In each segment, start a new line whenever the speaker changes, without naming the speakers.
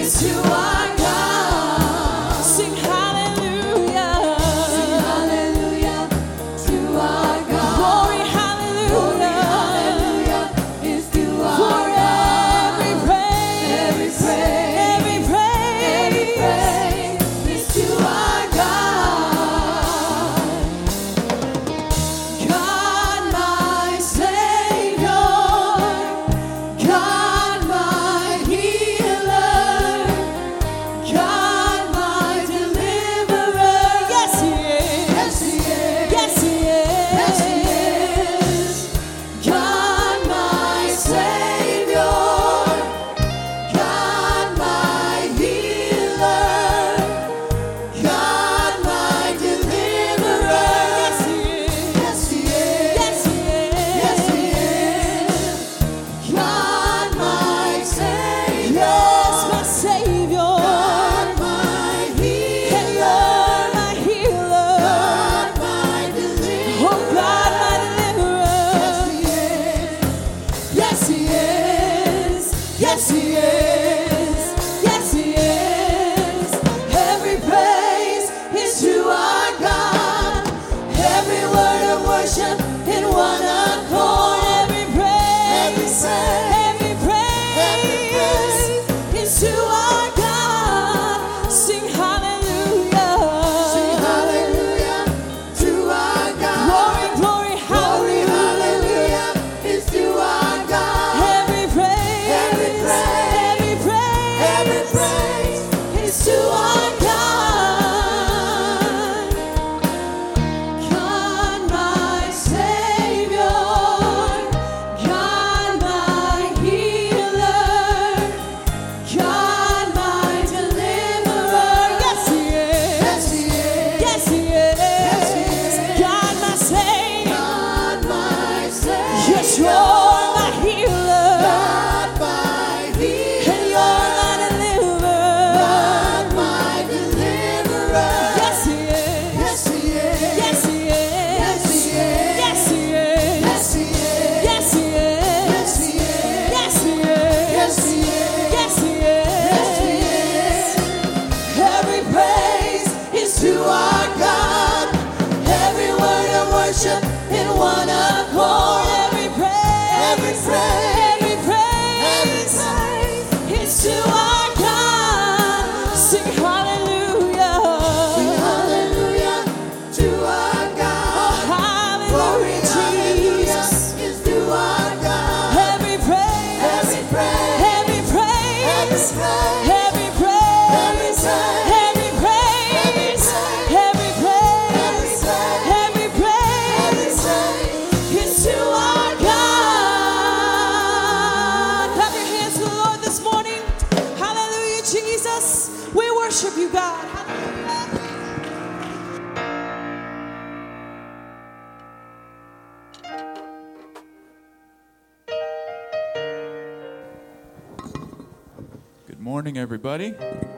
Morning, everybody.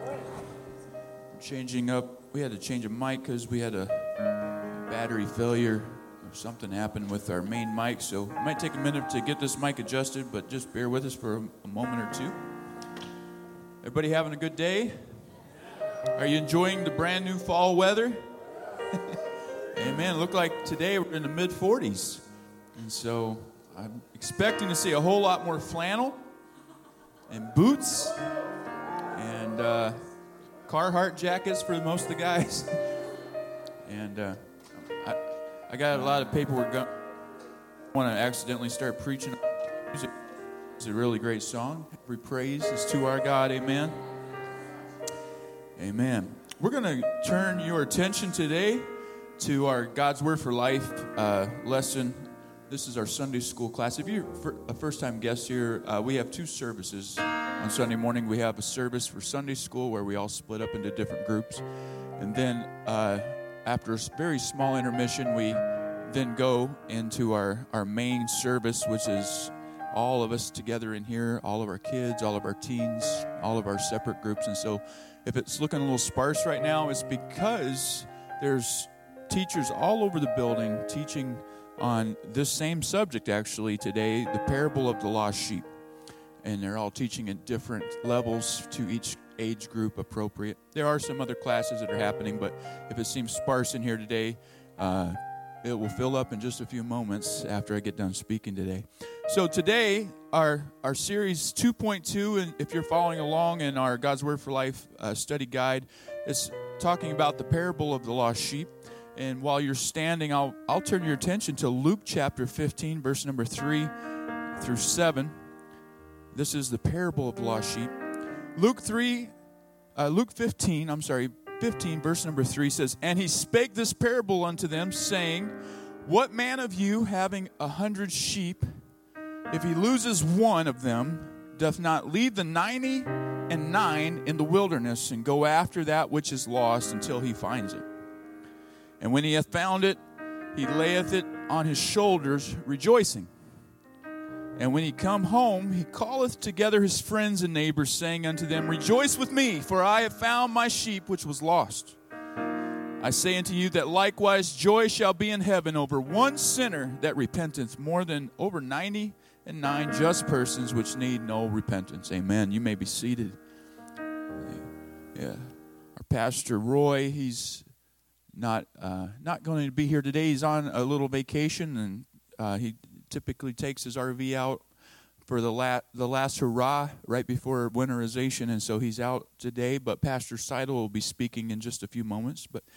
Changing up. We had to change a mic because we had a battery failure or something happened with our main mic. So it might take a minute to get this mic adjusted, but just bear with us for a moment or two. Everybody having a good day? Are you enjoying the brand new fall weather? Amen. Look like today we're in the mid 40s. And so I'm expecting to see a whole lot more flannel and boots and Carhartt jackets for most of the guys. And I got a lot of paperwork. I want to accidentally start preaching. It's a really great song. Every praise is to our God. Amen. Amen. We're going to turn your attention today to our God's Word for Life lesson. This is our Sunday school class. If you're a first-time guest here, we have two services. On Sunday morning, we have a service for Sunday school where we all split up into different groups. And then after a very small intermission, we then go into our main service, which is all of us together in here, all of our kids, all of our teens, all of our separate groups. And so if it's looking a little sparse right now, it's because there's teachers all over the building teaching on this same subject, actually, today, the parable of the lost sheep. And they're all teaching at different levels to each age group appropriate. There are some other classes that are happening, but if it seems sparse in here today, it will fill up in just a few moments after I get done speaking today. So today, our series 2.2, and if you're following along in our God's Word for Life study guide, is talking about the parable of the lost sheep. And while you're standing, I'll turn your attention to Luke chapter 15, verse number 3 through 7. This is the parable of the lost sheep. Luke 15, verse number 3 says, "And he spake this parable unto them, saying, What man of you, having 100 sheep, if he loses one of them, doth not leave the 99 in the wilderness, and go after that which is lost until he finds it? And when he hath found it, he layeth it on his shoulders, rejoicing. And when he come home, he calleth together his friends and neighbors, saying unto them, Rejoice with me, for I have found my sheep which was lost. I say unto you that likewise joy shall be in heaven over one sinner that repenteth, more than over 99 just persons which need no repentance." Amen. You may be seated. Yeah, our pastor Roy, he's not going to be here today. He's on a little vacation, and he typically takes his RV out for the last hurrah right before winterization, and so he's out today. But Pastor Seidel will be speaking in just a few moments. But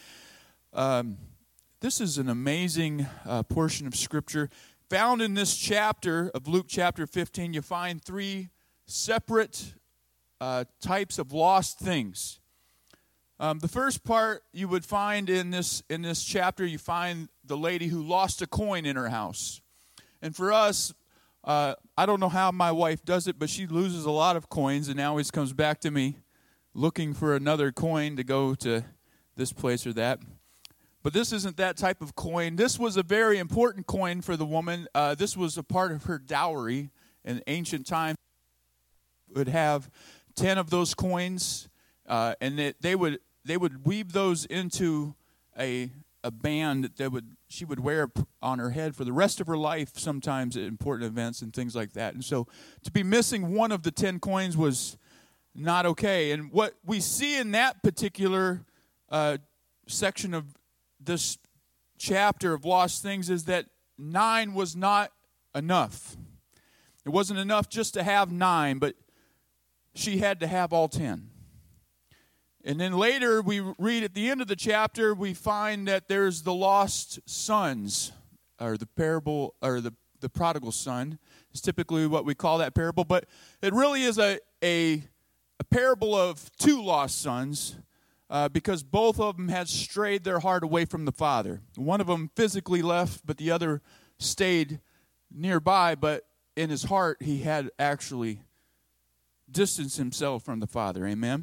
this is an amazing portion of Scripture. Found in this chapter of Luke chapter 15, you find three separate types of lost things. The first part you would find in this chapter, you find the lady who lost a coin in her house. And for us, I don't know how my wife does it, but she loses a lot of coins and always comes back to me looking for another coin to go to this place or that. But this isn't that type of coin. This was a very important coin for the woman. This was a part of her dowry. In ancient times, would have 10 of those coins, and they would weave those into a band that she would wear on her head for the rest of her life, sometimes at important events and things like that. And so to be missing one of the 10 coins was not okay. And what we see in that particular section of this chapter of lost things is that 9 was not enough. It wasn't enough just to have 9, but she had to have all 10. And then later we read at the end of the chapter, we find that there's the lost sons, or the parable, or the prodigal son is typically what we call that parable. But it really is a parable of two lost sons, because both of them had strayed their heart away from the Father. One of them physically left, but the other stayed nearby, but in his heart he had actually distanced himself from the Father. Amen?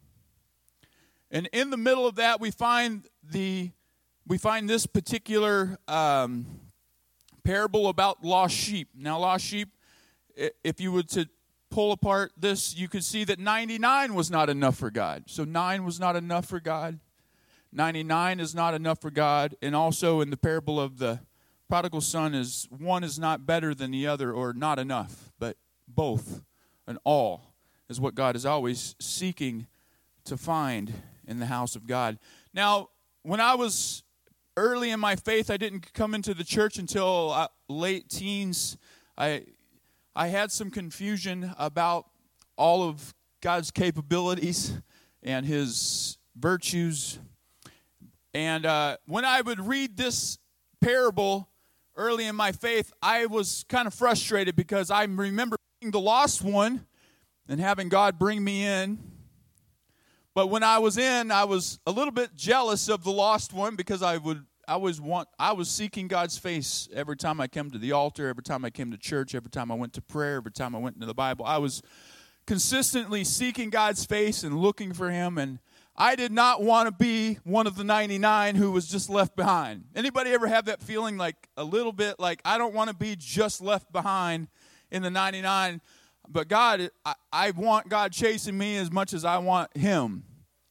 And in the middle of that, we find this particular parable about lost sheep. Now, lost sheep, if you were to pull apart this, you could see that 99 was not enough for God. So 9 was not enough for God. 99 is not enough for God. And also in the parable of the prodigal son, one is not better than the other, or not enough, but both and all is what God is always seeking to find in the house of God. Now, when I was early in my faith, I didn't come into the church until late teens. I had some confusion about all of God's capabilities and his virtues. And when I would read this parable early in my faith, I was kind of frustrated because I remember being the lost one and having God bring me in. But when I was in, I was a little bit jealous of the lost one because I was seeking God's face every time I came to the altar, every time I came to church, every time I went to prayer, every time I went into the Bible. I was consistently seeking God's face and looking for him, and I did not want to be one of the 99 who was just left behind. Anybody ever have that feeling, like a little bit like, I don't want to be just left behind in the 99, but God, I want God chasing me as much as I want him.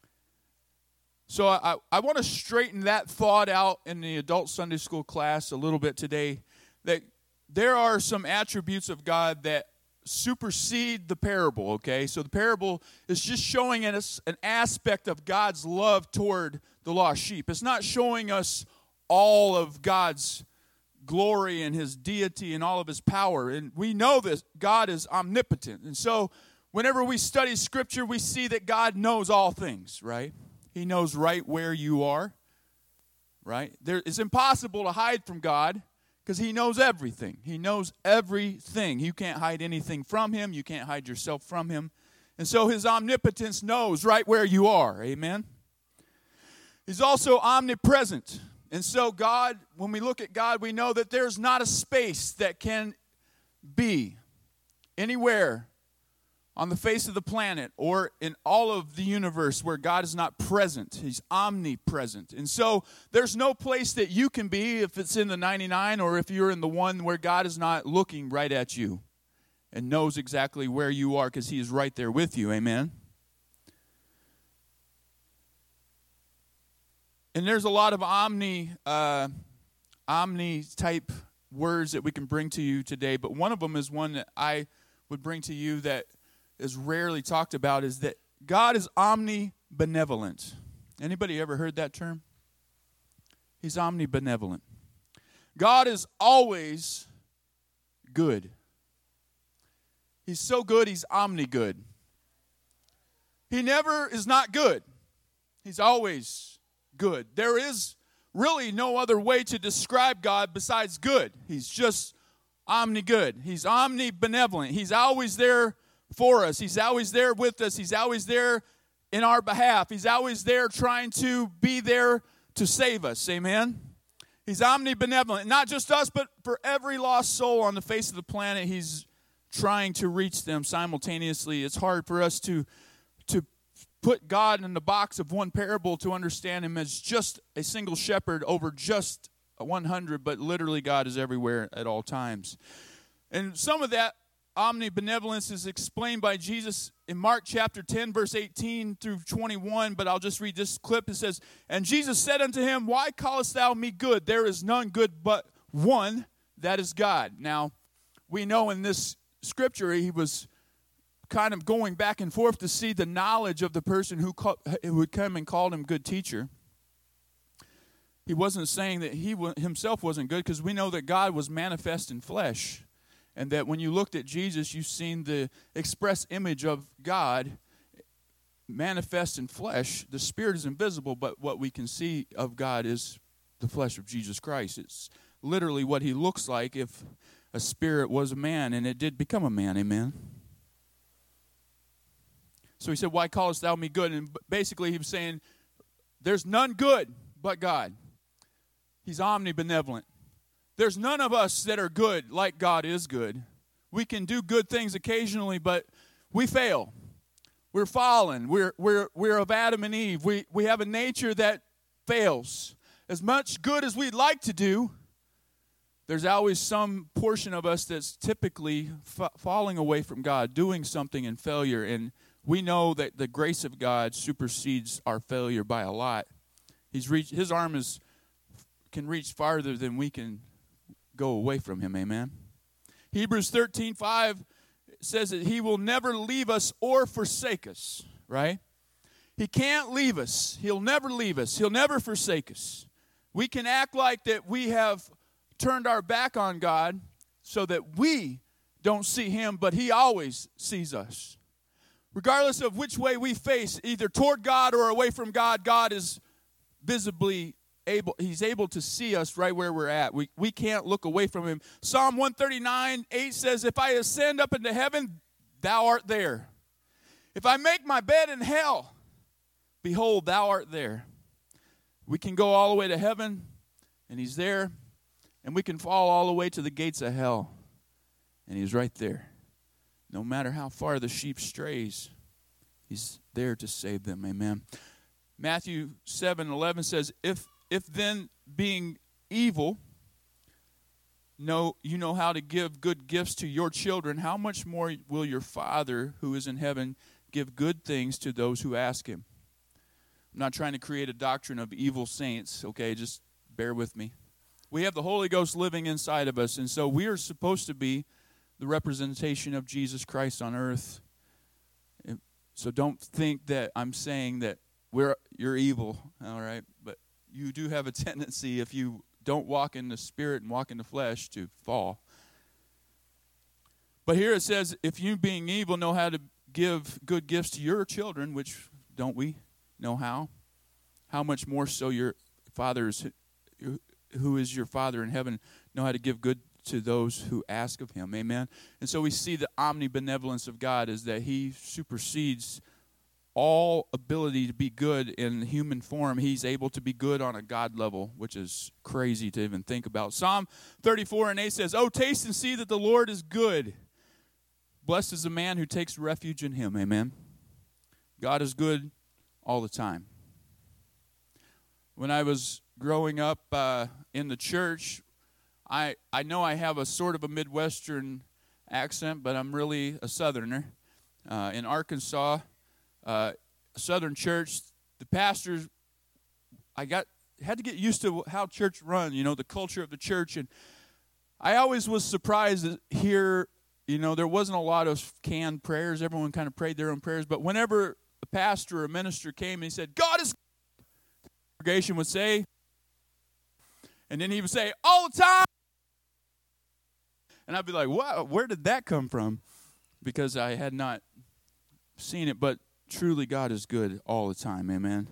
So I want to straighten that thought out in the adult Sunday school class a little bit today, that there are some attributes of God that supersede the parable, okay? So the parable is just showing us an aspect of God's love toward the lost sheep. It's not showing us all of God's glory and his deity and all of his power. And we know that God is omnipotent. And so whenever we study Scripture, we see that God knows all things, right? He knows right where you are, right? It's impossible to hide from God because he knows everything. He knows everything. You can't hide anything from him. You can't hide yourself from him. And so his omnipotence knows right where you are. Amen? He's also omnipresent. And so God, when we look at God, we know that there's not a space that can be anywhere on the face of the planet or in all of the universe where God is not present. He's omnipresent. And so there's no place that you can be if it's in the 99 or if you're in the one where God is not looking right at you and knows exactly where you are because he is right there with you. Amen? And there's a lot of omni-type words that we can bring to you today, but one of them is one that I would bring to you that is rarely talked about, is that God is omnibenevolent. Anybody ever heard that term? He's omnibenevolent. God is always good. He's so good, he's omni-good. He never is not good. He's always good. There is really no other way to describe God besides good. He's just omni-good. He's omnibenevolent. He's always there for us. He's always there with us. He's always there in our behalf. He's always there trying to be there to save us. Amen? He's omnibenevolent. Not just us, but for every lost soul on the face of the planet, he's trying to reach them simultaneously. It's hard for us to put God in the box of one parable to understand him as just a single shepherd over just 100, but literally God is everywhere at all times. And some of that omnibenevolence is explained by Jesus in Mark chapter 10, verse 18 through 21, but I'll just read this clip. It says, "And Jesus said unto him, Why callest thou me good? There is none good but one, that is God." Now, we know in this scripture he was kind of going back and forth to see the knowledge of the person who would come and called him good teacher. He wasn't saying that he himself wasn't good, because we know that God was manifest in flesh. And that when you looked at Jesus, you've seen the express image of God manifest in flesh. The Spirit is invisible, but what we can see of God is the flesh of Jesus Christ. It's literally what he looks like if a spirit was a man, and it did become a man. Amen? So he said, "Why callest thou me good?" And basically he was saying, there's none good but God. He's omnibenevolent. There's none of us that are good like God is good. We can do good things occasionally, but we fail. We're fallen. We're of Adam and Eve. We have a nature that fails. As much good as we'd like to do, there's always some portion of us that's typically falling away from God, doing something in failure. And we know that the grace of God supersedes our failure by a lot. His arm can reach farther than we can go away from him. Amen? Hebrews 13:5 says that he will never leave us or forsake us, right? He can't leave us. He'll never leave us. He'll never forsake us. We can act like that we have turned our back on God so that we don't see him, but he always sees us. Regardless of which way we face, either toward God or away from God, God is visibly he's able to see us right where we're at. We can't look away from him. Psalm 139:8 says, "If I ascend up into heaven, thou art there. If I make my bed in hell, behold, thou art there." We can go all the way to heaven, and he's there. And we can fall all the way to the gates of hell, and he's right there. No matter how far the sheep strays, he's there to save them. Amen. Matthew 7:11 says, If then, being evil, you know how to give good gifts to your children, how much more will your Father who is in heaven give good things to those who ask him? I'm not trying to create a doctrine of evil saints, okay? Just bear with me. We have the Holy Ghost living inside of us, and so we are supposed to be the representation of Jesus Christ on earth. So don't think that I'm saying that you're evil, all right? But you do have a tendency, if you don't walk in the Spirit and walk in the flesh, to fall. But here it says, if you being evil know how to give good gifts to your children, which don't we know how much more so your Father, who is your Father in heaven, know how to give good to those who ask of him. Amen. And so we see the omnibenevolence of God is that he supersedes all ability to be good in human form. He's able to be good on a God level, which is crazy to even think about. Psalm 34:8 says, "Oh, taste and see that the Lord is good. Blessed is the man who takes refuge in him." Amen. God is good all the time. When I was growing up in the church, I know I have a sort of a Midwestern accent, but I'm really a Southerner. In Arkansas, Southern church, the pastors, had to get used to how church run, the culture of the church. And I always was surprised that here, there wasn't a lot of canned prayers. Everyone kind of prayed their own prayers. But whenever a pastor or a minister came and he said, "God is," the congregation would say, and then he would say, "All the time." And I'd be like, wow, where did that come from? Because I had not seen it, but truly God is good all the time, amen.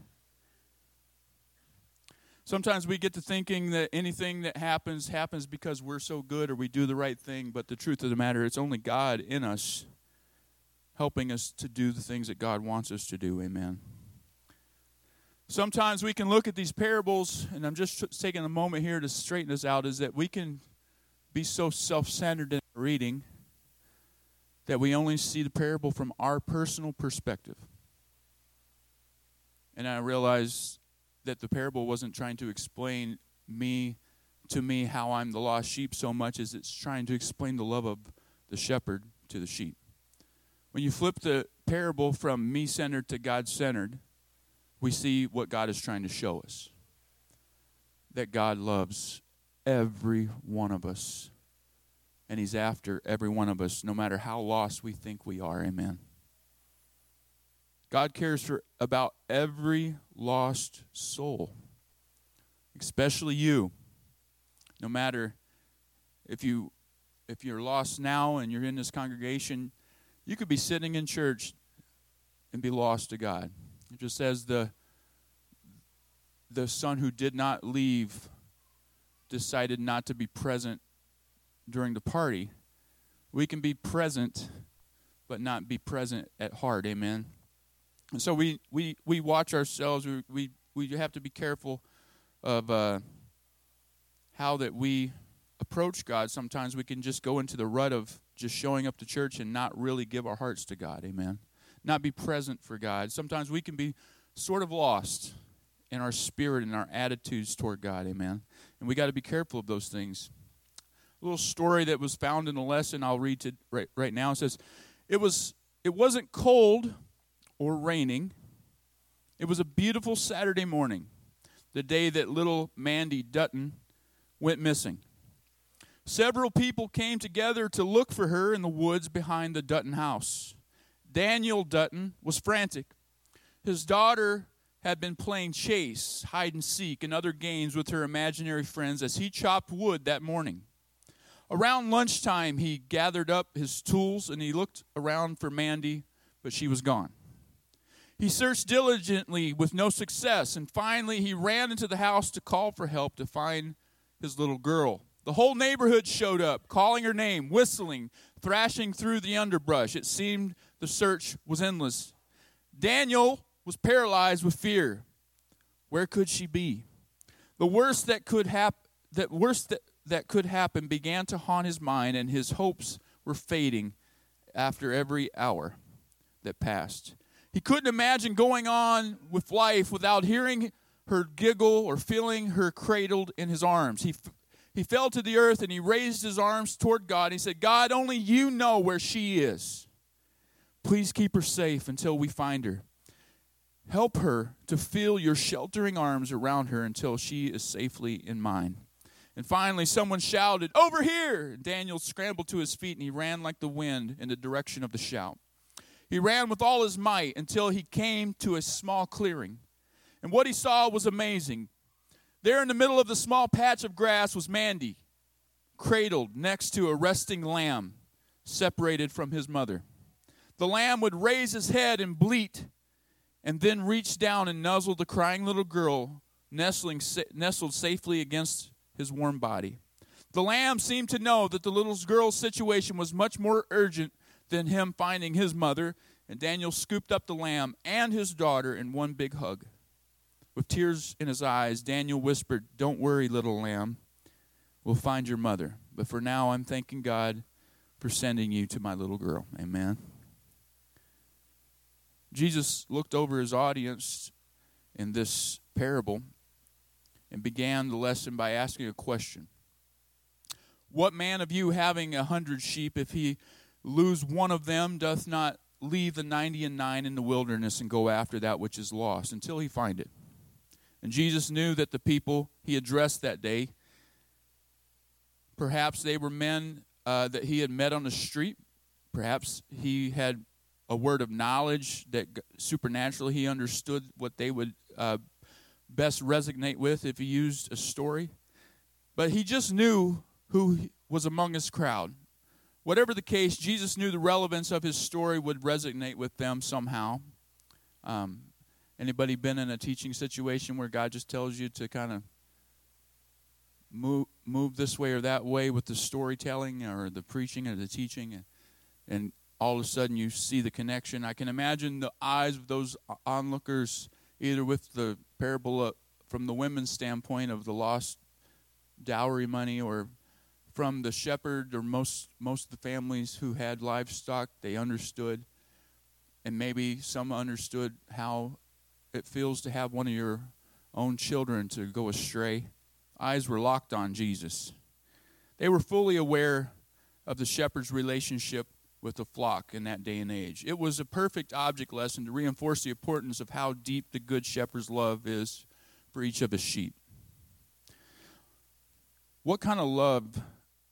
Sometimes we get to thinking that anything that happens because we're so good or we do the right thing, but the truth of the matter, it's only God in us helping us to do the things that God wants us to do, amen. Sometimes we can look at these parables, and I'm just taking a moment here to straighten this out, is that we can be so self-centered in reading that we only see the parable from our personal perspective. And I realized that the parable wasn't trying to explain to me how I'm the lost sheep so much as it's trying to explain the love of the shepherd to the sheep. When you flip the parable from me-centered to God-centered, we see what God is trying to show us. That God loves every one of us. And he's after every one of us, no matter how lost we think we are. Amen. God cares about every lost soul, especially you. No matter if you're lost now and you're in this congregation, you could be sitting in church and be lost to God. It just says the son who did not leave decided not to be present during the party. We can be present but not be present at heart, amen. And so we watch ourselves. We have to be careful of how that we approach God. Sometimes we can just go into the rut of just showing up to church and not really give our hearts to God, amen. Not be present for God. Sometimes we can be sort of lost in our spirit and our attitudes toward God, amen. And we got to be careful of those things. A little story that was found in a lesson I'll read to right now. It says, it wasn't cold or raining. It was a beautiful Saturday morning, the day that little Mandy Dutton went missing. Several people came together to look for her in the woods behind the Dutton house. Daniel Dutton was frantic. His daughter had been playing chase, hide and seek, and other games with her imaginary friends as he chopped wood that morning. Around lunchtime, he gathered up his tools and he looked around for Mandy, but she was gone. He searched diligently with no success, and finally he ran into the house to call for help to find his little girl. The whole neighborhood showed up, calling her name, whistling, thrashing through the underbrush. It seemed the search was endless. Daniel was paralyzed with fear. Where could she be? The worst that could happen began to haunt his mind, and his hopes were fading after every hour that passed. He couldn't imagine going on with life without hearing her giggle or feeling her cradled in his arms. He fell to the earth and he raised his arms toward God. He said, "God, only you know where she is. Please keep her safe until we find her. Help her to feel your sheltering arms around her until she is safely in mine." And finally, someone shouted, "Over here!" Daniel scrambled to his feet, and he ran like the wind in the direction of the shout. He ran with all his might until he came to a small clearing. And what he saw was amazing. There in the middle of the small patch of grass was Mandy, cradled next to a resting lamb, separated from his mother. The lamb would raise his head and bleat, and then reach down and nuzzle the crying little girl, nestled safely against his warm body. The lamb seemed to know that the little girl's situation was much more urgent than him finding his mother, and Daniel scooped up the lamb and his daughter in one big hug. With tears in his eyes, Daniel whispered, "Don't worry, little lamb. We'll find your mother. But for now, I'm thanking God for sending you to my little girl." Amen. Jesus looked over his audience in this parable and began the lesson by asking a question. "What man of you, having 100 sheep, if he lose one of them, doth not leave the 99 in the wilderness and go after that which is lost until he find it?" And Jesus knew that the people he addressed that day, perhaps they were men that he had met on the street. Perhaps he had a word of knowledge that supernaturally he understood what they would best resonate with if he used a story. But he just knew who was among his crowd. Whatever the case, Jesus knew the relevance of his story would resonate with them somehow. Anybody been in a teaching situation where God just tells you to kind of move this way or that way with the storytelling or the preaching or the teaching, and all of a sudden you see the connection? I can imagine the eyes of those onlookers, either with the parable from the women's standpoint of the lost dowry money, or from the shepherd, or most of the families who had livestock. They understood, and maybe some understood how it feels to have one of your own children to go astray. Eyes were locked on Jesus. They were fully aware of the shepherd's relationship with the flock in that day and age. It was a perfect object lesson to reinforce the importance of how deep the good shepherd's love is for each of his sheep. What kind of love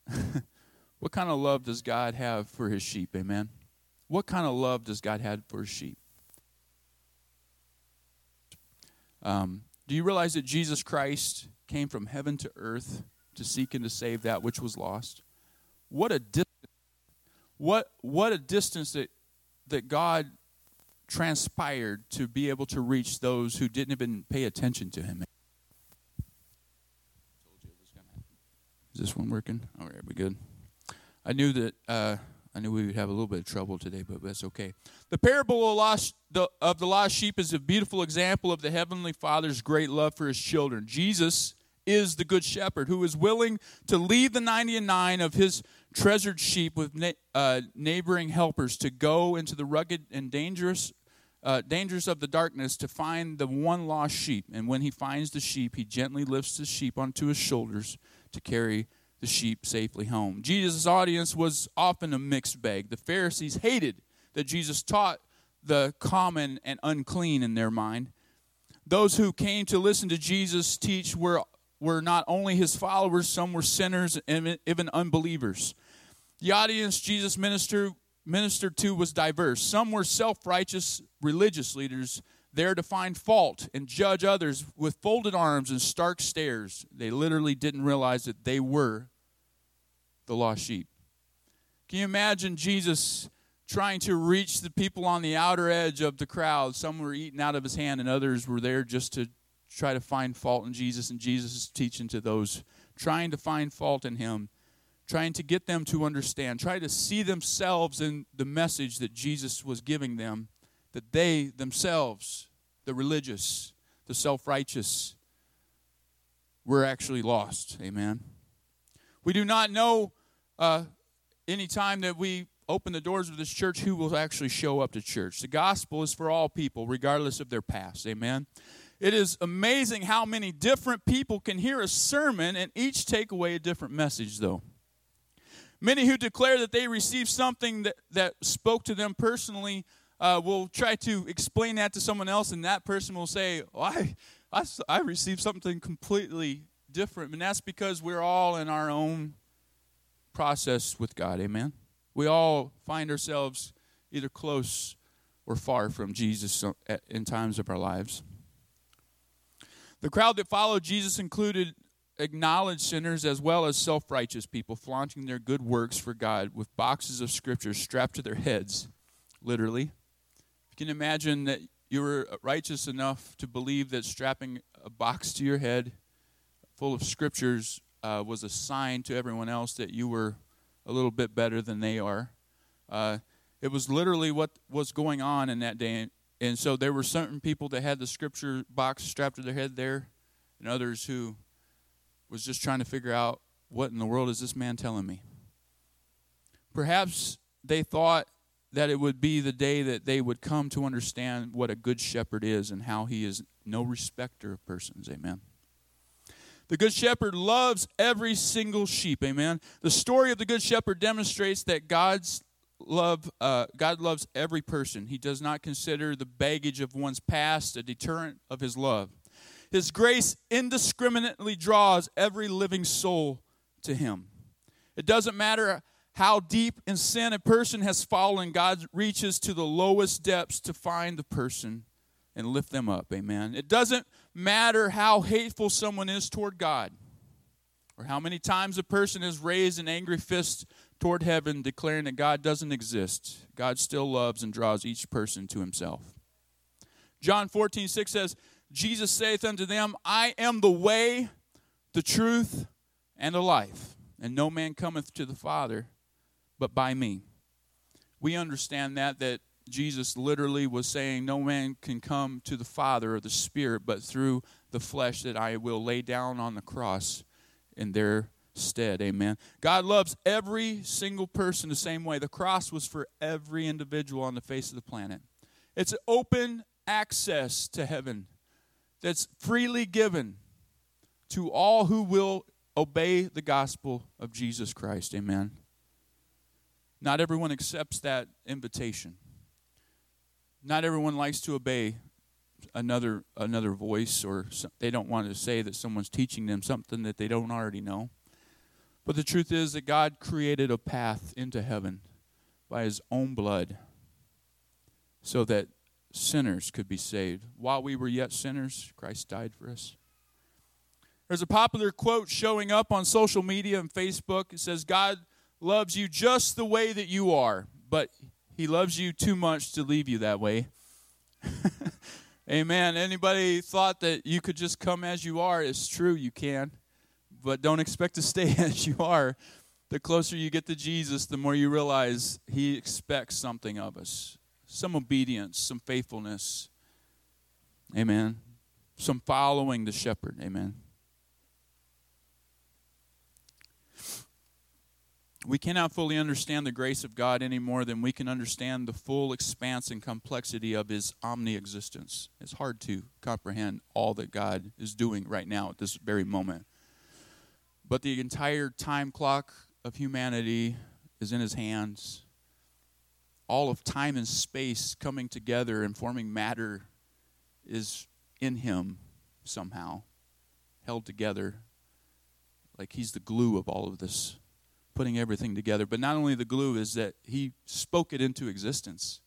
does God have for his sheep? Amen. What kind of love does God have for his sheep? Do you realize that Jesus Christ came from heaven to earth to seek and to save that which was lost? What a distance! What a distance that God transpired to be able to reach those who didn't even pay attention to him. Is this one working? All right, we good. I knew we would have a little bit of trouble today, but that's okay. The parable of the lost sheep is a beautiful example of the Heavenly Father's great love for his children. Jesus is the good shepherd who is willing to leave the 99 of his treasured sheep with neighboring helpers to go into the rugged and dangers of the darkness to find the one lost sheep. And when he finds the sheep, he gently lifts the sheep onto his shoulders to carry the sheep safely home. Jesus' audience was often a mixed bag. The Pharisees hated that Jesus taught the common and unclean in their mind. Those who came to listen to Jesus teach were not only his followers, some were sinners and even unbelievers. The audience Jesus ministered to was diverse. Some were self-righteous religious leaders there to find fault and judge others with folded arms and stark stares. They literally didn't realize that they were the lost sheep. Can you imagine Jesus trying to reach the people on the outer edge of the crowd? Some were eating out of his hand and others were there just to try to find fault in Jesus, and Jesus is teaching to those trying to find fault in him, trying to get them to understand, try to see themselves in the message that Jesus was giving them, that they themselves, the religious, the self-righteous, were actually lost. Amen. We do not know any time that we open the doors of this church who will actually show up to church. The gospel is for all people, regardless of their past. Amen. It is amazing how many different people can hear a sermon and each take away a different message, though. Many who declare that they received something that spoke to them personally will try to explain that to someone else, and that person will say, I received something completely different, and that's because we're all in our own process with God, amen? We all find ourselves either close or far from Jesus in times of our lives. The crowd that followed Jesus included acknowledged sinners as well as self-righteous people flaunting their good works for God with boxes of scripture strapped to their heads, literally. You can imagine that you were righteous enough to believe that strapping a box to your head full of scriptures was a sign to everyone else that you were a little bit better than they are. It was literally what was going on in that day. And so there were certain people that had the scripture box strapped to their head there, and others who was just trying to figure out, what in the world is this man telling me? Perhaps they thought that it would be the day that they would come to understand what a good shepherd is and how he is no respecter of persons. Amen. The good shepherd loves every single sheep. Amen. The story of the good shepherd demonstrates that God loves every person. He does not consider the baggage of one's past a deterrent of his love. His grace indiscriminately draws every living soul to him. It doesn't matter how deep in sin a person has fallen, God reaches to the lowest depths to find the person and lift them up. Amen. It doesn't matter how hateful someone is toward God or how many times a person has raised an angry fist toward heaven declaring that God doesn't exist. God still loves and draws each person to himself. John 14:6 says, Jesus saith unto them, I am the way, the truth, and the life, and no man cometh to the Father but by me. We understand that Jesus literally was saying no man can come to the Father or the Spirit but through the flesh that I will lay down on the cross in their stead. Amen. God loves every single person the same way. The cross was for every individual on the face of the planet. It's open access to heaven that's freely given to all who will obey the gospel of Jesus Christ. Amen. Not everyone accepts that invitation. Not everyone likes to obey another voice, or they don't want to say that someone's teaching them something that they don't already know. But the truth is that God created a path into heaven by his own blood so that sinners could be saved. While we were yet sinners, Christ died for us. There's a popular quote showing up on social media and Facebook. It says, God loves you just the way that you are, but he loves you too much to leave you that way. Amen. Anybody thought that you could just come as you are? It's true, you can. But don't expect to stay as you are. The closer you get to Jesus, the more you realize he expects something of us. Some obedience, some faithfulness. Amen. Some following the shepherd. Amen. We cannot fully understand the grace of God any more than we can understand the full expanse and complexity of his omni-existence. It's hard to comprehend all that God is doing right now at this very moment. But the entire time clock of humanity is in his hands. All of time and space coming together and forming matter is in him somehow, held together like he's the glue of all of this, putting everything together. But not only the glue is that he spoke it into existence.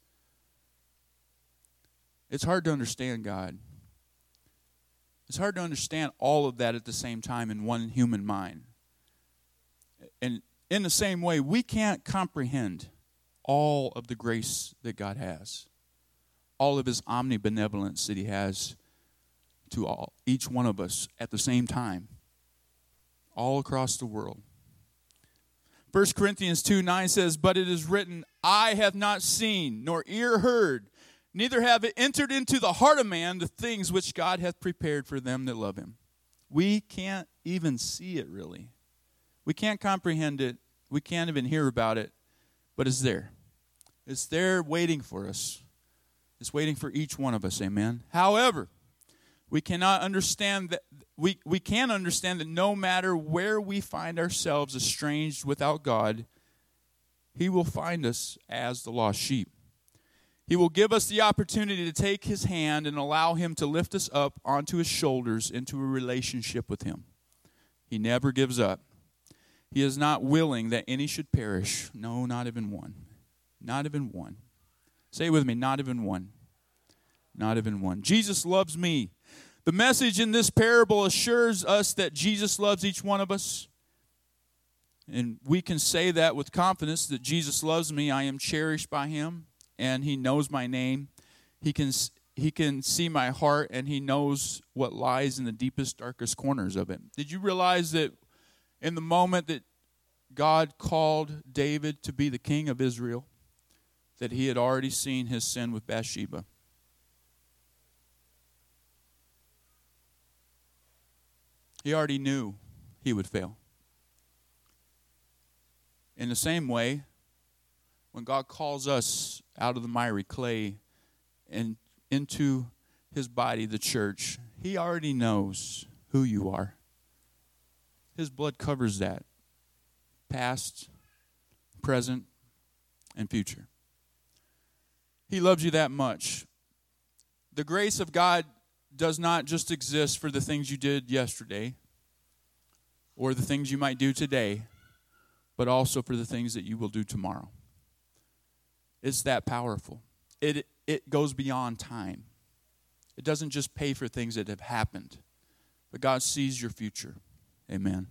It's hard to understand God. It's hard to understand all of that at the same time in one human mind. And in the same way, we can't comprehend all of the grace that God has, all of his omnibenevolence that he has to each one of us at the same time, all across the world. 1 Corinthians 2:9 says, but it is written, eye have not seen, nor ear heard, neither have it entered into the heart of man the things which God hath prepared for them that love him. We can't even see it really. We can't comprehend it. We can't even hear about it. But it's there. It's there waiting for us. It's waiting for each one of us, amen? However, we cannot understand that we can understand that no matter where we find ourselves estranged without God, he will find us as the lost sheep. He will give us the opportunity to take his hand and allow him to lift us up onto his shoulders into a relationship with him. He never gives up. He is not willing that any should perish. No, not even one. Not even one. Say it with me, not even one. Not even one. Jesus loves me. The message in this parable assures us that Jesus loves each one of us. And we can say that with confidence, that Jesus loves me. I am cherished by him, and he knows my name. He can see my heart, and he knows what lies in the deepest, darkest corners of it. Did you realize that in the moment that God called David to be the king of Israel, that he had already seen his sin with Bathsheba? He already knew he would fail. In the same way, when God calls us out of the miry clay and into his body, the church, he already knows who you are. His blood covers that. Past, present, and future. He loves you that much. The grace of God does not just exist for the things you did yesterday or the things you might do today, but also for the things that you will do tomorrow. It's that powerful. It goes beyond time. It doesn't just pay for things that have happened, but God sees your future. Amen.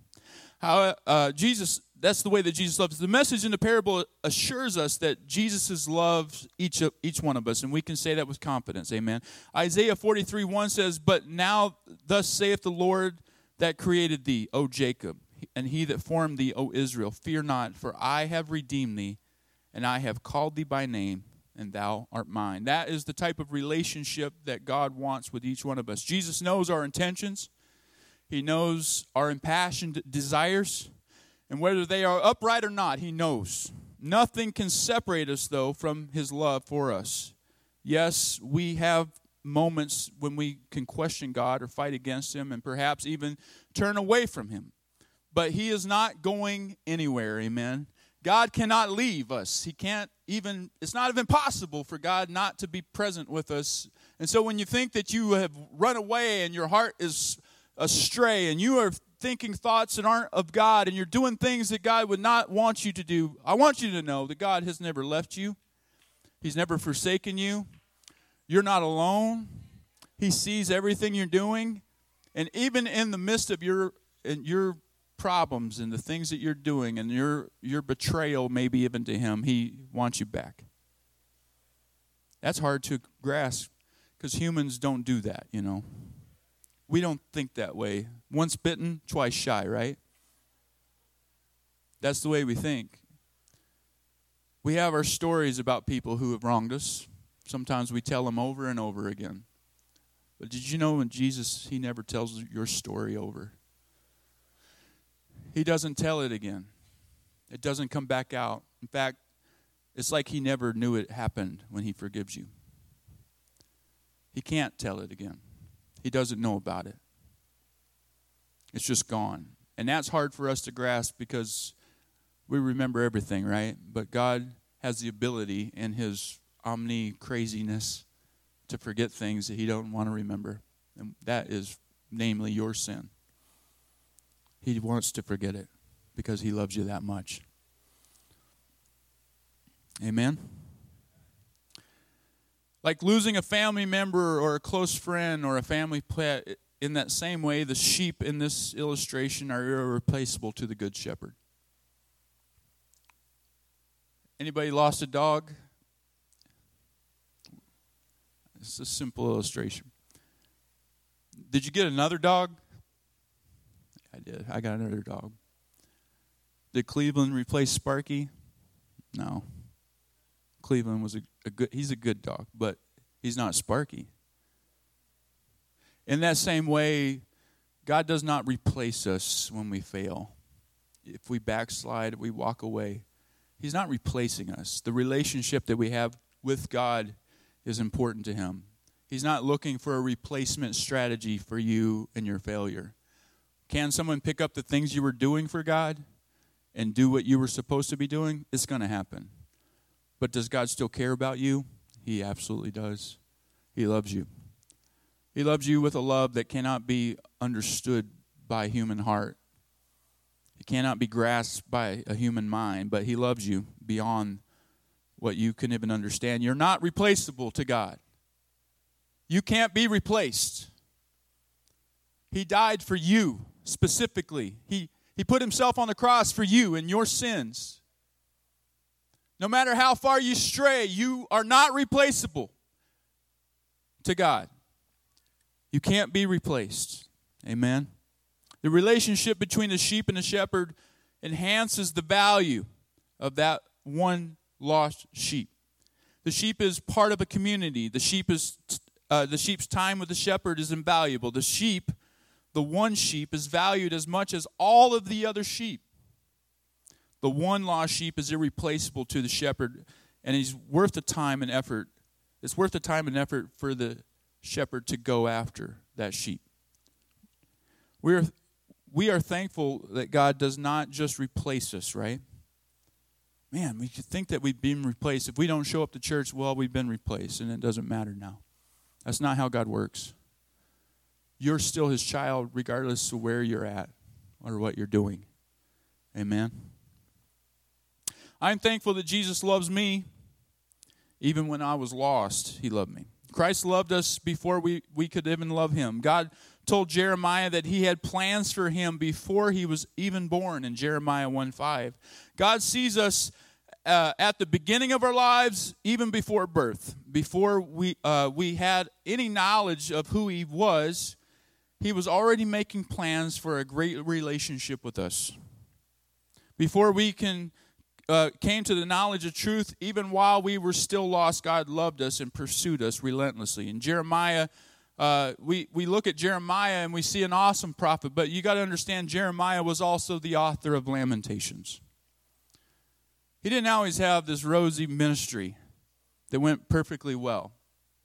Jesus, that's the way that Jesus loves. The message in the parable assures us that Jesus loves each one of us, and we can say that with confidence. Amen. Isaiah 43:1 says, "But now thus saith the Lord that created thee, O Jacob, and he that formed thee, O Israel, fear not, for I have redeemed thee, and I have called thee by name, and thou art mine." That is the type of relationship that God wants with each one of us. Jesus knows our intentions. He knows our impassioned desires. And whether they are upright or not, he knows. Nothing can separate us, though, from his love for us. Yes, we have moments when we can question God or fight against him and perhaps even turn away from him. But he is not going anywhere, amen. God cannot leave us. It's not even possible for God not to be present with us. And so when you think that you have run away and your heart is astray and you are thinking thoughts that aren't of God and you're doing things that God would not want you to do, I want you to know that God has never left you. He's never forsaken you. You're not alone. He sees everything you're doing. And even in the midst of your problems and the things that you're doing and your betrayal maybe even to him, he wants you back. That's hard to grasp because humans don't do that, you know. We don't think that way. Once bitten, twice shy, right? That's the way we think. We have our stories about people who have wronged us. Sometimes we tell them over and over again. But did you know in Jesus, he never tells your story over? He doesn't tell it again. It doesn't come back out. In fact, it's like he never knew it happened when he forgives you. He can't tell it again. He doesn't know about it. It's just gone. And that's hard for us to grasp because we remember everything, right? But God has the ability in his omni-craziness to forget things that he don't want to remember. And that is namely your sin. He wants to forget it because he loves you that much. Amen? Like losing a family member or a close friend or a family pet, in that same way, the sheep in this illustration are irreplaceable to the Good Shepherd. Anybody lost a dog? It's a simple illustration. Did you get another dog? I did. I got another dog. Did Cleveland replace Sparky? No. Cleveland was he's a good dog, but he's not Sparky. In that same way, God does not replace us when we fail. If we backslide, if we walk away, he's not replacing us. The relationship that we have with God is important to him. He's not looking for a replacement strategy for you and your failure. Can someone pick up the things you were doing for God and do what you were supposed to be doing? It's going to happen. But does God still care about you? He absolutely does. He loves you. He loves you with a love that cannot be understood by human heart. It cannot be grasped by a human mind, but he loves you beyond what you can even understand. You're not replaceable to God. You can't be replaced. He died for you specifically. He put himself on the cross for you and your sins. No matter how far you stray, you are not replaceable to God. You can't be replaced. Amen. The relationship between the sheep and the shepherd enhances the value of that one lost sheep. The sheep is part of a community. The sheep's time with the shepherd is invaluable. The one sheep, is valued as much as all of the other sheep. The one lost sheep is irreplaceable to the shepherd, and he's worth the time and effort. It's worth the time and effort for the shepherd to go after that sheep. We are thankful that God does not just replace us, right? Man, we could think that we've been replaced. If we don't show up to church, well, we've been replaced, and it doesn't matter now. That's not how God works. You're still his child regardless of where you're at or what you're doing. Amen. I'm thankful that Jesus loves me. Even when I was lost, he loved me. Christ loved us before we could even love him. God told Jeremiah that he had plans for him before he was even born in Jeremiah 1:5. God sees us at the beginning of our lives, even before birth. Before we had any knowledge of who he was already making plans for a great relationship with us. Before we came to the knowledge of truth, even while we were still lost, God loved us and pursued us relentlessly. In Jeremiah, we look at Jeremiah and we see an awesome prophet, but you got to understand Jeremiah was also the author of Lamentations. He didn't always have this rosy ministry that went perfectly well.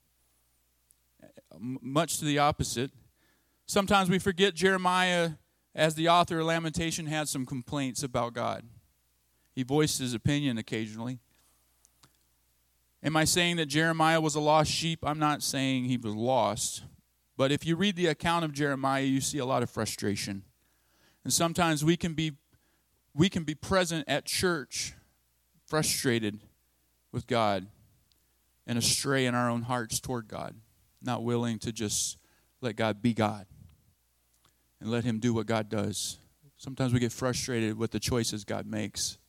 Much to the opposite. Sometimes we forget Jeremiah, as the author of Lamentation, had some complaints about God. He voiced his opinion occasionally. Am I saying that Jeremiah was a lost sheep? I'm not saying he was lost. But if you read the account of Jeremiah, you see a lot of frustration. And sometimes we can be present at church, frustrated with God, and astray in our own hearts toward God, not willing to just let God be God and let him do what God does. Sometimes we get frustrated with the choices God makes.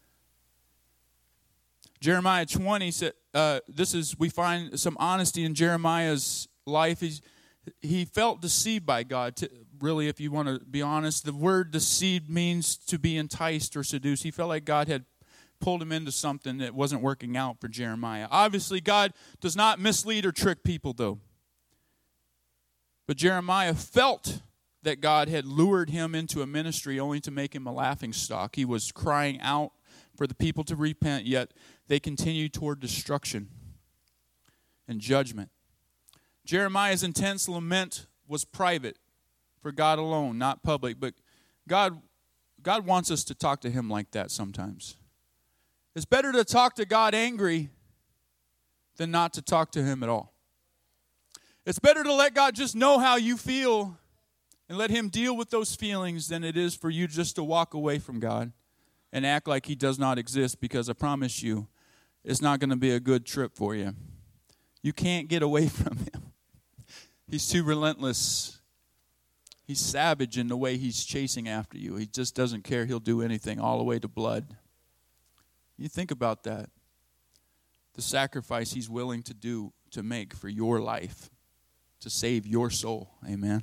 Jeremiah 20 said, we find some honesty in Jeremiah's life. He felt deceived by God. Really, if you want to be honest, the word deceived means to be enticed or seduced. He felt like God had pulled him into something that wasn't working out for Jeremiah. Obviously, God does not mislead or trick people, though. But Jeremiah felt that God had lured him into a ministry only to make him a laughingstock. He was crying out for the people to repent, yet they continued toward destruction and judgment. Jeremiah's intense lament was private for God alone, not public. But God wants us to talk to him like that sometimes. It's better to talk to God angry than not to talk to him at all. It's better to let God just know how you feel and let him deal with those feelings than it is for you just to walk away from God and act like he does not exist, because I promise you, it's not going to be a good trip for you. You can't get away from him. He's too relentless. He's savage in the way he's chasing after you. He just doesn't care. He'll do anything, all the way to blood. You think about that. The sacrifice he's willing to make for your life, to save your soul. Amen.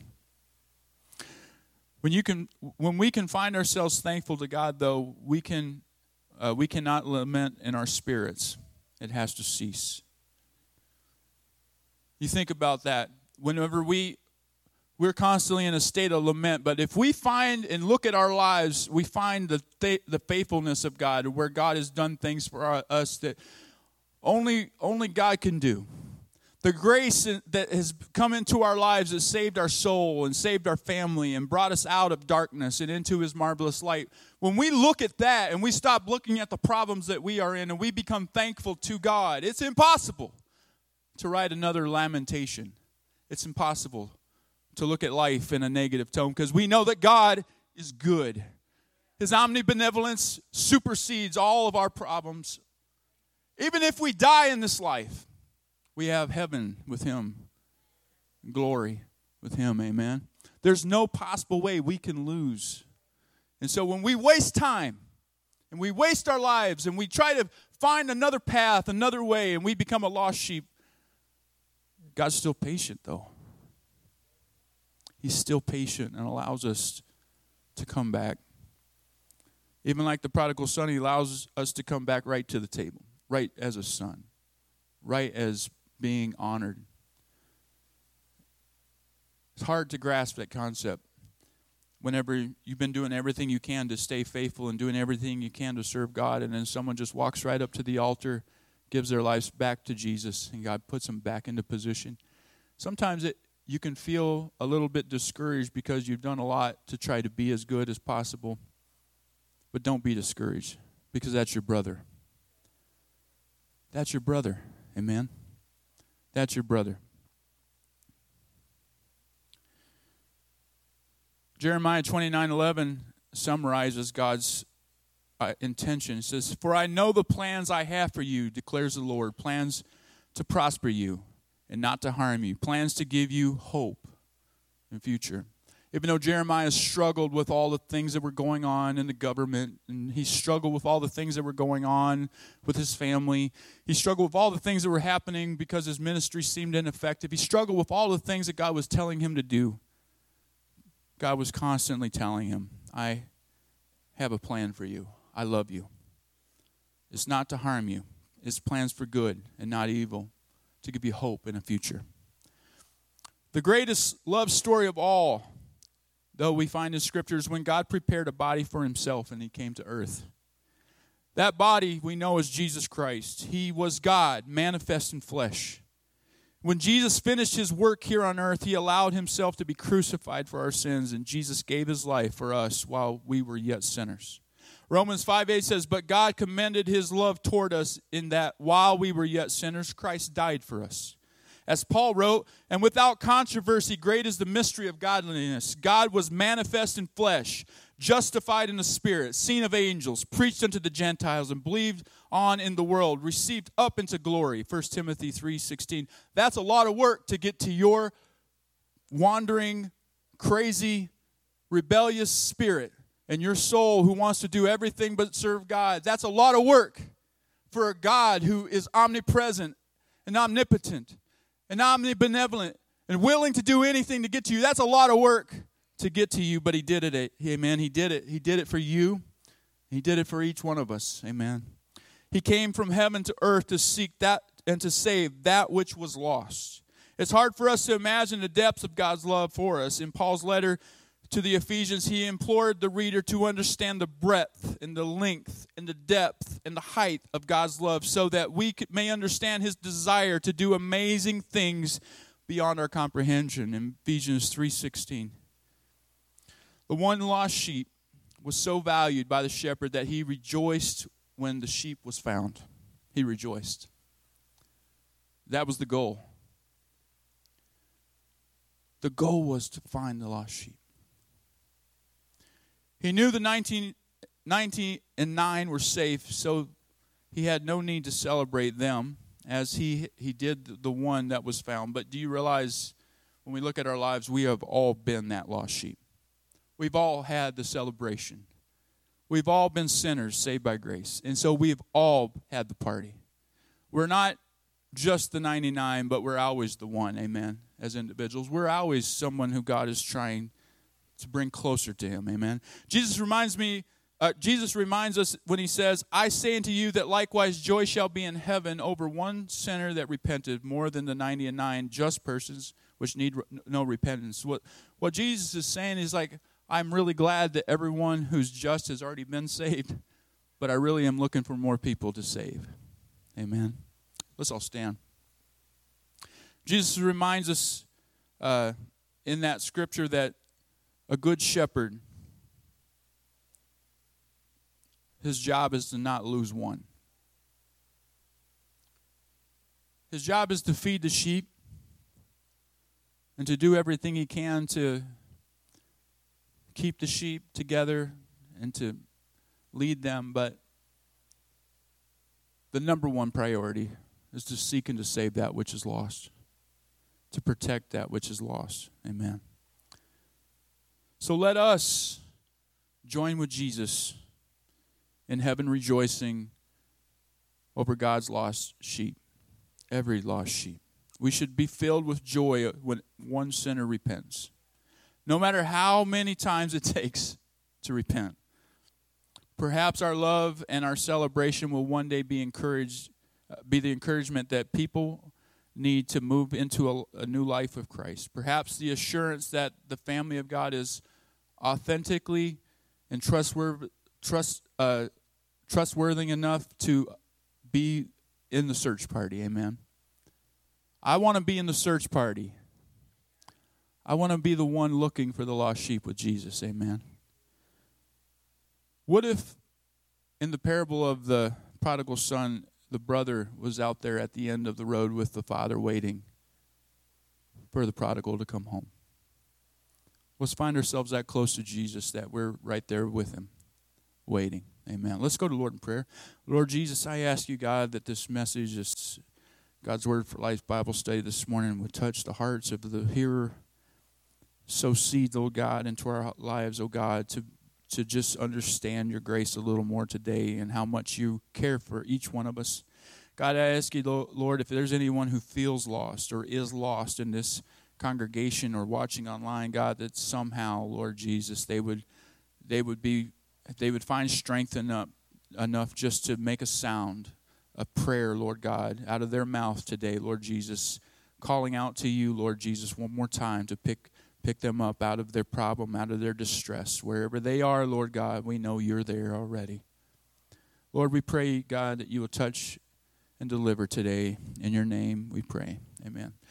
When we can find ourselves thankful to God, though, we cannot lament in our spirits. It has to cease. You think about that. Whenever we're constantly in a state of lament, but if we find and look at our lives, we find the faithfulness of God, where God has done things for us that only God can do. The grace that has come into our lives has saved our soul and saved our family and brought us out of darkness and into his marvelous light. When we look at that and we stop looking at the problems that we are in and we become thankful to God, it's impossible to write another lamentation. It's impossible to look at life in a negative tone, because we know that God is good. His omnibenevolence supersedes all of our problems. Even if we die in this life, we have heaven with him, glory with him, amen. There's no possible way we can lose. And so when we waste time, and we waste our lives, and we try to find another path, another way, and we become a lost sheep, God's still patient, though. He's still patient and allows us to come back. Even like the prodigal son, he allows us to come back right to the table, right as a son, right as being honored. It's hard to grasp that concept whenever you've been doing everything you can to stay faithful and doing everything you can to serve God, and then someone just walks right up to the altar, gives their lives back to Jesus, and God puts them back into position. Sometimes you can feel a little bit discouraged because you've done a lot to try to be as good as possible. But don't be discouraged, because that's your brother. That's your brother. Amen? That's your brother. Jeremiah 29:11 summarizes God's intention. It says, "For I know the plans I have for you, declares the Lord, plans to prosper you and not to harm you, plans to give you hope in future." Even though Jeremiah struggled with all the things that were going on in the government, and he struggled with all the things that were going on with his family, he struggled with all the things that were happening because his ministry seemed ineffective, he struggled with all the things that God was telling him to do. God was constantly telling him, I have a plan for you. I love you. It's not to harm you. It's plans for good and not evil, to give you hope in a future. The greatest love story of all, though, we find in Scripture, is when God prepared a body for himself and he came to earth. That body we know is Jesus Christ. He was God, manifest in flesh. When Jesus finished his work here on earth, he allowed himself to be crucified for our sins, and Jesus gave his life for us while we were yet sinners. Romans 5:8 says, "But God commended his love toward us in that while we were yet sinners, Christ died for us." As Paul wrote, "And without controversy, great is the mystery of godliness. God was manifest in flesh, justified in the Spirit, seen of angels, preached unto the Gentiles, and believed on in the world, received up into glory." 1 Timothy 3:16. That's a lot of work to get to your wandering, crazy, rebellious spirit and your soul who wants to do everything but serve God. That's a lot of work for a God who is omnipresent and omnipotent and omnibenevolent and willing to do anything to get to you. That's a lot of work to get to you, but he did it. Amen. He did it. He did it for you. He did it for each one of us. Amen. He came from heaven to earth to seek that and to save that which was lost. It's hard for us to imagine the depths of God's love for us. In Paul's letter to the Ephesians, he implored the reader to understand the breadth and the length and the depth and the height of God's love so that we may understand his desire to do amazing things beyond our comprehension. In Ephesians 3:16. The one lost sheep was so valued by the shepherd that he rejoiced when the sheep was found. He rejoiced. That was the goal. The goal was to find the lost sheep. He knew the 99 were safe, so he had no need to celebrate them as he did the one that was found. But do you realize when we look at our lives, we have all been that lost sheep. We've all had the celebration. We've all been sinners saved by grace. And so we've all had the party. We're not just the 99, but we're always the one, amen, as individuals. We're always someone who God is trying to bring closer to him, amen. Jesus reminds us when he says, "I say unto you that likewise joy shall be in heaven over one sinner that repented more than the 99 just persons which need no repentance." What Jesus is saying is like, I'm really glad that everyone who's just has already been saved, but I really am looking for more people to save. Amen. Let's all stand. Jesus reminds us in that scripture that a good shepherd, his job is to not lose one. His job is to feed the sheep and to do everything he can to keep the sheep together and to lead them, but the number one priority is to seek and to save that which is lost, to protect that which is lost. Amen. So let us join with Jesus in heaven rejoicing over God's lost sheep, every lost sheep. We should be filled with joy when one sinner repents, no matter how many times it takes to repent. Perhaps our love and our celebration will one day be the encouragement that people need to move into a new life with Christ. Perhaps the assurance that the family of God is authentically and trustworthy enough to be in the search party. Amen. I want to be in the search party. I want to be the one looking for the lost sheep with Jesus. Amen. What if in the parable of the prodigal son, the brother was out there at the end of the road with the father waiting for the prodigal to come home? Let's find ourselves that close to Jesus that we're right there with him, waiting. Amen. Let's go to Lord in prayer. Lord Jesus, I ask you, God, that this message, is God's Word for Life Bible study this morning, would touch the hearts of the hearer. Sow seed, oh God, into our lives, oh God, to just understand your grace a little more today and how much you care for each one of us. God, I ask you, Lord, if there's anyone who feels lost or is lost in this congregation or watching online, God, that somehow, Lord Jesus, they would find strength enough just to make a sound, a prayer, Lord God, out of their mouth today, Lord Jesus, calling out to you, Lord Jesus, one more time to pick them up out of their problem, out of their distress. Wherever they are, Lord God, we know you're there already. Lord, we pray, God, that you will touch and deliver today. In your name we pray. Amen.